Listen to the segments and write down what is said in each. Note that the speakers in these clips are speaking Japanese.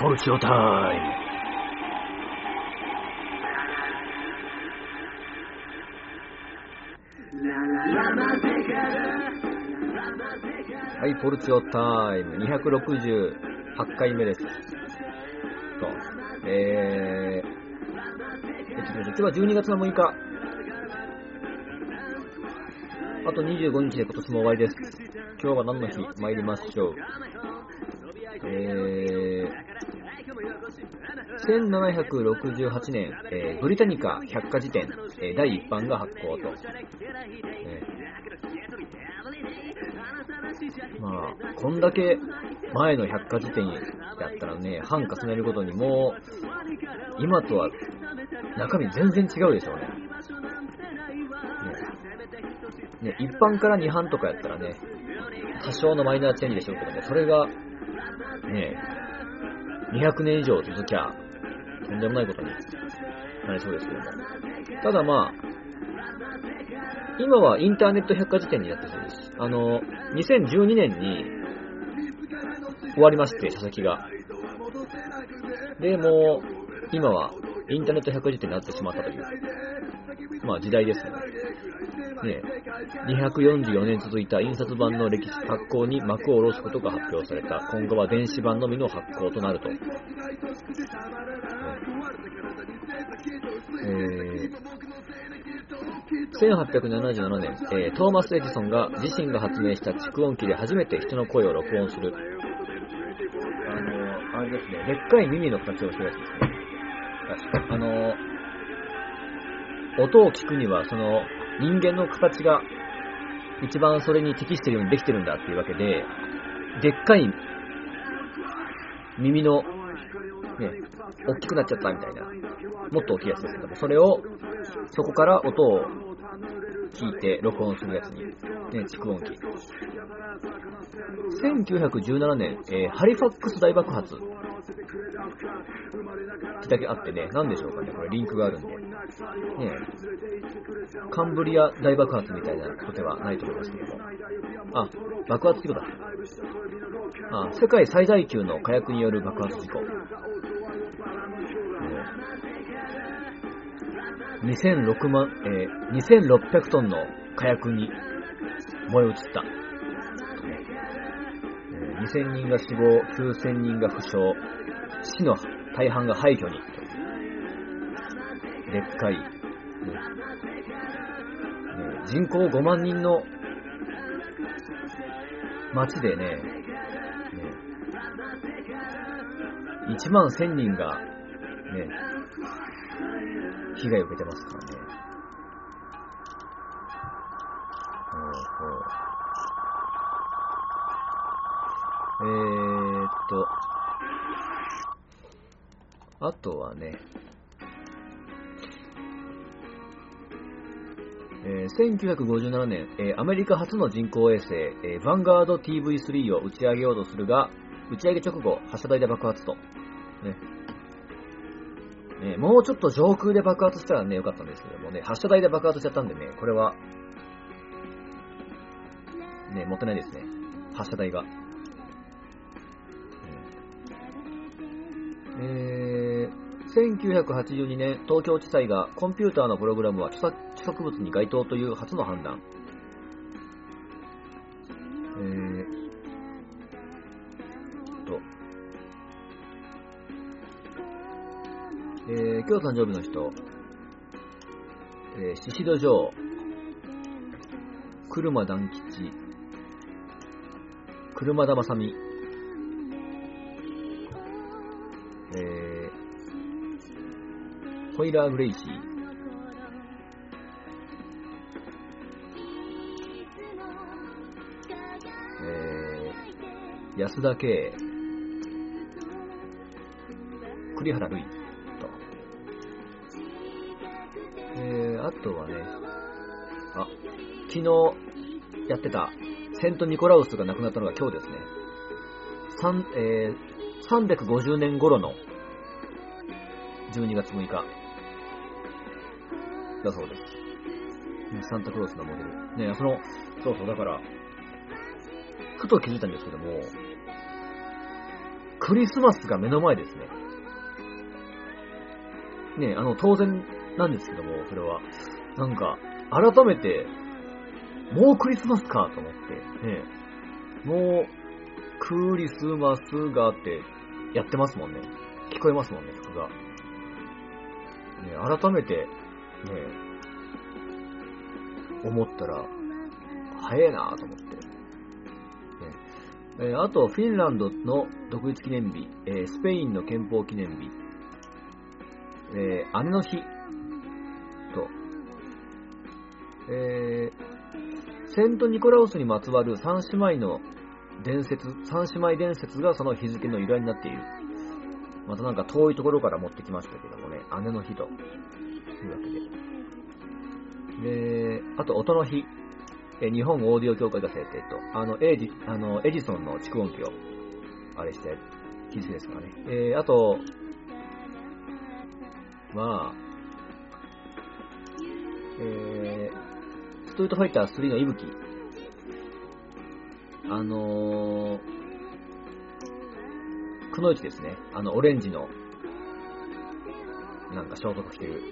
ポルチオタイム。はい、ポルチオタイム268回目です。今日は12月の6日。あと25日で今年も終わりです。今日は何の日？参りましょう。1768年、ブリタニカ百科事典、第1版が発行と。まあ、こんだけ前の百科事典だったらね、版重ねるごとにもう、今とは中身全然違うでしょうね。一版から2版とかやったらね、多少のマイナーチェンジでしょうけどね、それが、ね、200年以上続きゃ、とんでもないことになりそうですけども。ただまあ、今はインターネット百科事典になってそうです。2012年に終わりまして、書籍が。で、もう、今はインターネット百科事典になってしまったという、まあ時代ですね。244年続いた印刷版の歴史発行に幕を下ろすことが発表された。今後は電子版のみの発行となると。1877年、トーマス・エジソンが自身が発明した蓄音機で初めて人の声を録音する。あれですね、でっかい耳の形をしたやつですね。音を聞くにはその人間の形が一番それに適しているようにできてるんだっていうわけで、でっかい耳の、大きくなっちゃったみたいな、もっと大きいやつですけども、そこから音を聞いて録音するやつに、蓄音機。1917年、ハリファックス大爆発だけあってね、何でしょうかね、これリンクがあるんで、カンブリア大爆発みたいなことではないと思いますけども、爆発事故だ。世界最大級の火薬による爆発事故。2600トンの火薬に燃え移った。2000人が死亡、9000人が負傷、死の大半が廃墟に。でっかい、人口5万人の町でね、1万1000人が被害を受けてますからね。あとはね、1957年、アメリカ初の人工衛星、ヴァンガード TV3 を打ち上げようとするが、打ち上げ直後、発射台で爆発と。もうちょっと上空で爆発したらね、よかったんですけどもね、発射台で爆発しちゃったんでね、これは、もったいないですね、発射台が。1982年、東京地裁がコンピューターのプログラムは著作物に該当という初の判断。今日誕生日の人、宍戸城、車団吉、車田正美、ホイラー・グレイシー、安田圭、栗原類と、あとはね、昨日やってたセント・ニコラウスが亡くなったのが今日ですね。350年頃の12月6日だそうです。サンタクロースのモデル。そうだから、ふと気づいたんですけども、 クリスマスが目の前ですね。ね、当然なんですけども、それは。なんか、改めて、もうクリスマスかと思って、ね、もう、クリスマスがってやってますもんね。聞こえますもんね、曲が。ね、改めて、ね、思ったら、早いなぁと思って。ね、あと、フィンランドの独立記念日、スペインの憲法記念日、姉の日と、セントニコラウスにまつわる三姉妹伝説がその日付の由来になっている。またなんか遠いところから持ってきましたけどもね、姉の日というわけで。で、あと音の日、日本オーディオ協会が制定と、エジソンの蓄音機を、あれして、日付ですからね。あと、まあ、ストリートファイター3の息吹。くのいちですね。オレンジの、なんかショート着てる。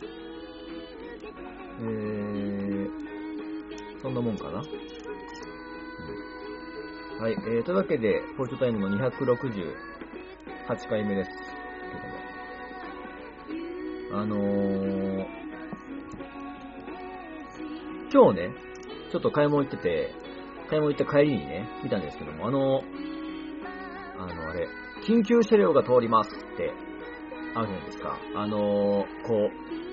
そんなもんかな。はい、というわけで、ポルトタイムの268回目です。今日ね、ちょっと買い物行った帰りにね、見たんですけども、あれ、緊急車両が通りますって、あるじゃないですか。こ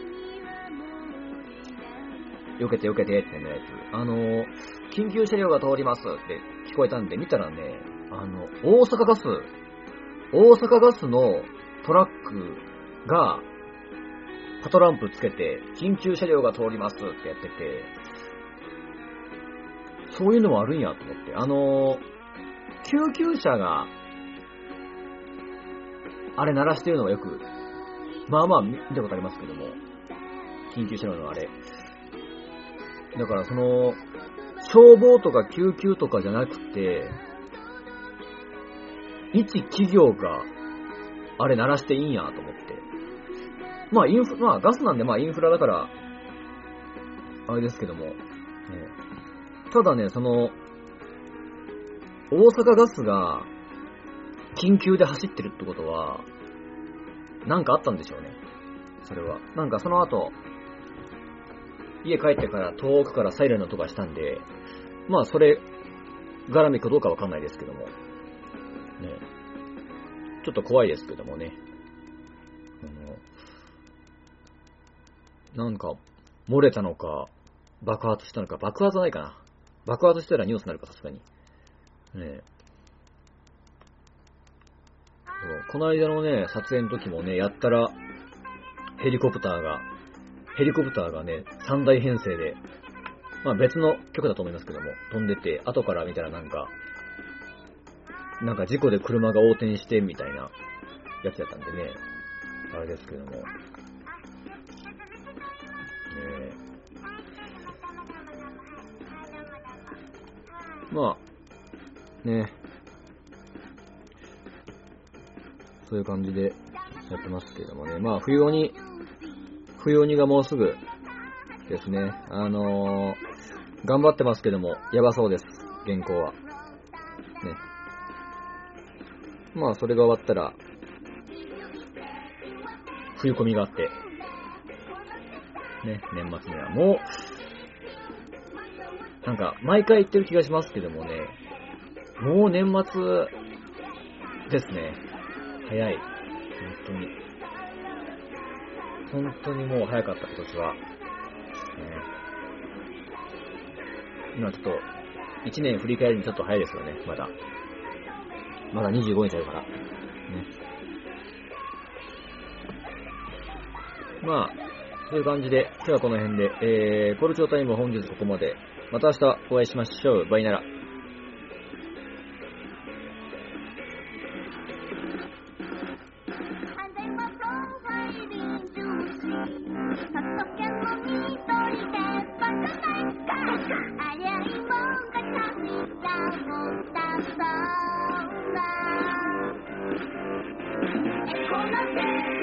う、避けて避けてってやつ。緊急車両が通りますって聞こえたんで、見たらね、大阪ガスのトラックが、パトランプつけて、緊急車両が通りますってやってて、そういうのもあるんやと思って。救急車が、あれ鳴らしてるのがよく、まあまあ見たことありますけども、緊急車両のあれ。だから消防とか救急とかじゃなくて、一企業が、あれ鳴らしていいんやと思って。まあガスなんでインフラだから、あれですけども、ただね、大阪ガスが緊急で走ってるってことは、なんかあったんでしょうね。それは。なんかその後、家帰ってから遠くからサイレンの音がしたんで、まあそれ、絡みかどうかわかんないですけども、ね。ちょっと怖いですけどもね。なんか、漏れたのか、爆発したのか、爆発はないかな。爆発したらニュースになるか、さすがに。ね、この間のね、撮影の時もね、やったら、ヘリコプターがね、3大編成で、まあ別の曲だと思いますけども、飛んでて、後から見たらなんか事故で車が横転して、みたいなやつやったんでね、あれですけども。まあ、ね、そういう感じでやってますけどもね。まあ、冬鬼がもうすぐですね。頑張ってますけども、やばそうです、原稿は。ね。まあ、それが終わったら、冬込みがあって、ね、年末にはもう、なんか、毎回言ってる気がしますけどもね、もう年末ですね。早い。本当にもう早かった、今年は。今ちょっと、1年振り返るにちょっと早いですよね、まだ25日あるから。ね。まあ、そういう感じで、今日はこの辺で、ポルチョータイム本日ここまで。また明日お会いしましょう。バイなら。 なって